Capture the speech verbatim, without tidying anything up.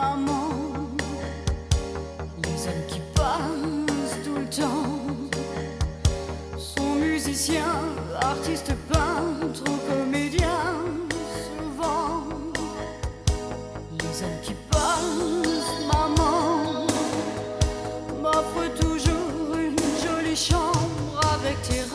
maman. Les hommes qui passent tout le temps sont musiciens, artistes, peintres ou comédiens. Souvent, les hommes qui passent, maman, m'offrent toujours une jolie chambre avec terrasse.